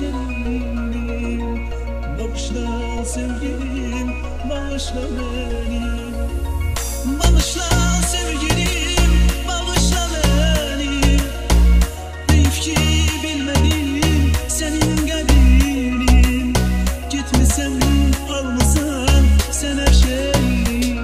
şerinim. Bağışla sevgilim, bağışla beni. Bağışla sevgilim, bağışla beni. Deyip ki bilmedim senin gelinim. Gitmişsen almasan sen her şeyi.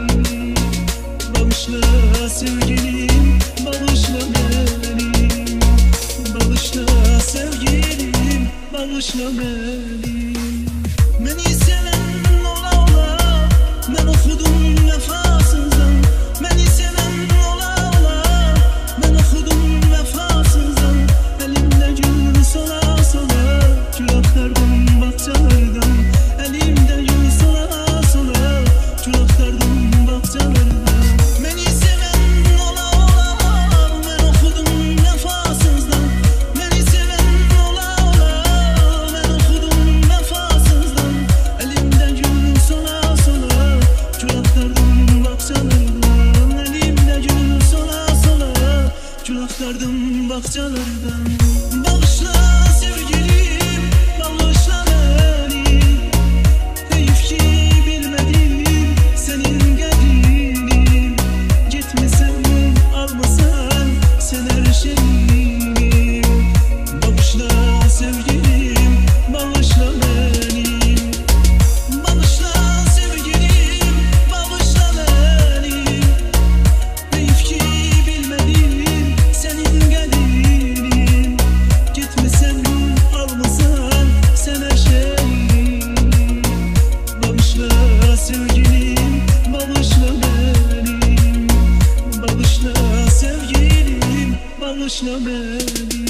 Bağışla sevgilim, bağışla beni. Bağışla sevgilim, bağışla beni. Beni seven ola ola ben okudum vefasızdan. Beni seven ola ola ben okudum vefasızdan. Elimde gül sola sola gül aktardım bahçelerden. Elimde gül sola sola gül aktardım bahçelerden. Beni seven ola ola ben okudum vefasızdan. Beni seven ola ola ben okudum vefasızdan. Elimde gül sola sola gül aktardım bahçelerden. Elimde gül sola sola gül aktardım bahçelerden. Bağışla sevgilim, bağışla beni. Deyip ki bilmedim senin gelinim. Gitmesen almasan sen her şeyini. Bağışla sevgilim, bağışla beni. Bağışla sevgilim, bağışla beni. Deyip ki bilmedim senin gelinim. Gitmesen almasan sen her şeyini. Bağışla sevgilim, bağışla beni. Bağışla sevgilim, bağışla beni.